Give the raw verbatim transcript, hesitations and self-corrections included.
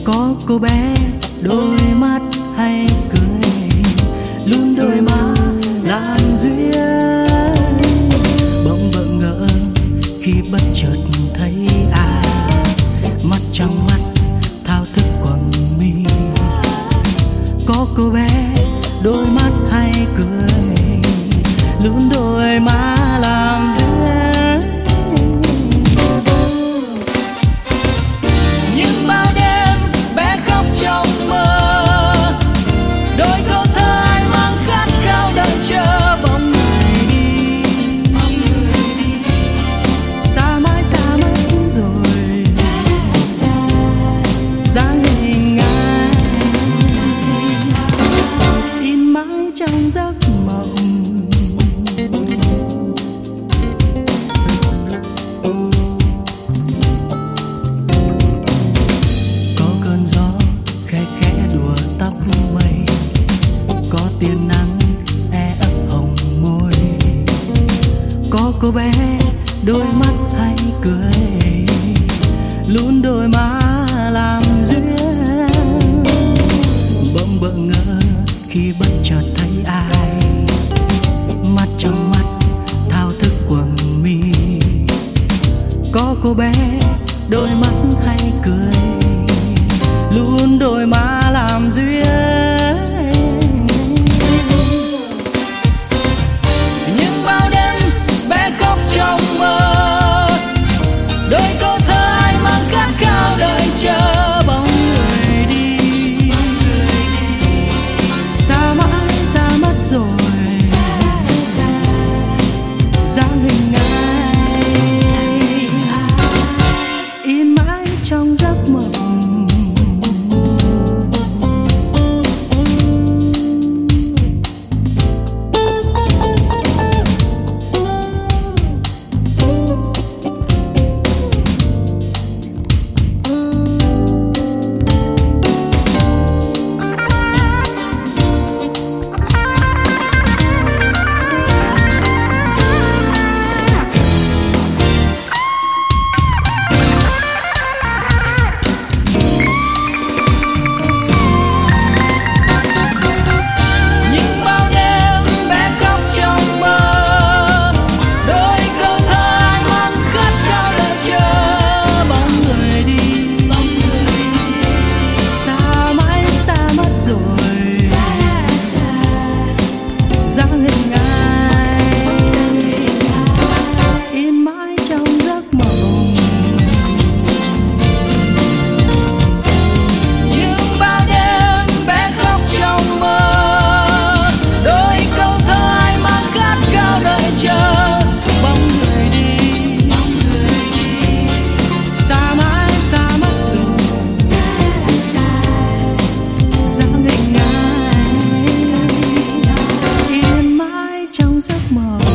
Có cô bé đôi mắt hay cười, luôn đôi má lan duyên. Bỗng bỡ ngỡ khi bất chợt thấy ai, mắt trong mắt thao thức quầng mi. Có cô bé đôi mắt hay cười, luôn đôi má làm duyên. Nhưng bao đêm bé khóc trong mơ, đôi câu thơ ai mang khát khao đợi chờ bóng người đi. Xa mãi xa mất rồi dáng hình ai, in mãi trong giấc mộng. Có cơn gió khẽ khẽ đùa tóc mây, có tia nắng e ấp hồng môi. Có cô bé đôi mắt hay cười, luôn đôi má làm duyên. Bỗng bỡ ngỡ khi bất chợt thấy ai, mắt trong mắt thao thức quầng mi. Có cô bé đôi mắt hay cười, luôn đôi má làm duyên. Nhưng bao đêm bé khóc trong mơ, đôi câu thơ ai mang khát khao đợi chờ bóng người đi. Xa mãi xa mất rồi dáng hình ai, in mãi trong giấc mộng. Giấc mơ.